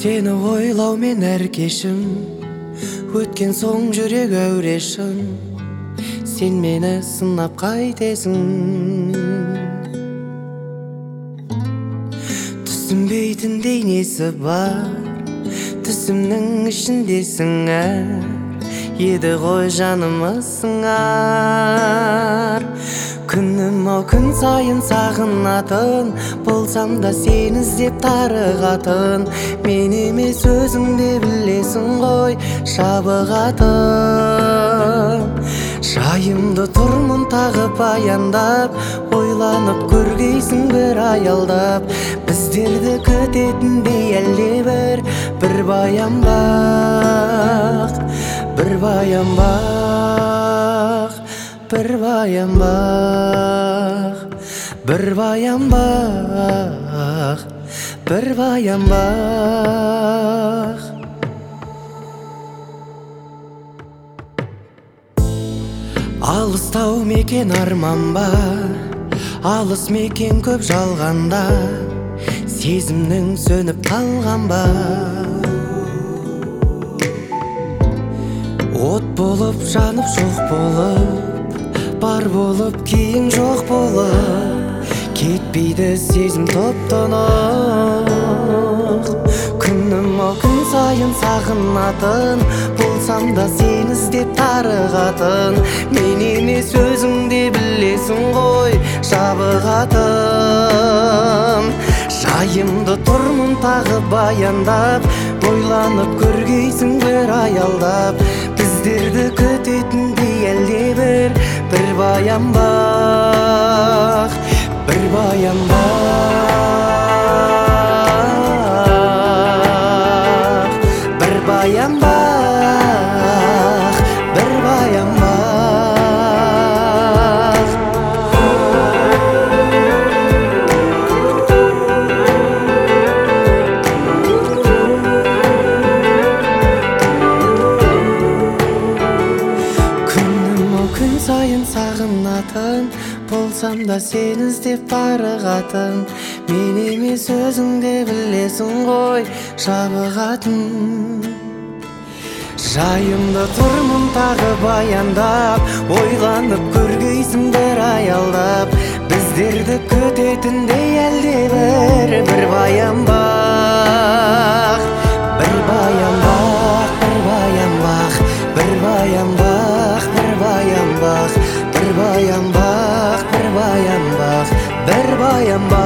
Сені ойлау мен әр кешім өткен соң жүрек әурешім. Сен мені сынап қайтесің. Түсінбейтіндей несі бар, түсімнің ішіндесің әр. Еді ғой жанымы сыңар. Күнім-ау күн сайын сағынатын, болсам да сені іздеп тарығатын. Мен емес өзіңде білесің ғой шабығатын. Жайымды тұрмын тағы баяндап, ойланып көргейсің бір аялдап. Біздерді күтетіндей әлде бір баян бақ, бір баян бақ, бір баян бақ, бір баян бақ, бір баян бақ. Алыстау мекен арман ба, алыс мекен көп жалғанда, сезімнің сөніп қалған ба. От болып жанып жоқ болып, бар болып кейін жоқ болып, кетпейді сезім топ-тонық. Күнім-ау күн сайын сағынатын, болсам да сені іздеп тарығатын. Мен емес өзіңде білесің ғой шабығатын. Жайымды тұрмын тағы баяндап, ойланып көргейсің бір аялдап. Біздерді күтетіндей әлде бір баян бақ, бір баян бақ, бір баян бақ, бір баян бақ. Күн сайын сағынатын, болсам да сені іздеп тарығатын. Мен емес өзіңде білесің ғой шабығатын. Жайымда тұрмын тағы баяндап, ойланып көргейсің бір аялдап. Біздерді күтетіндей әлде бір баян бақ, бір баян бақ, бір баян бақ, бір баян бақ, бір баян бақ, бір баян бақ, бір баян бақ, бір баян бақ.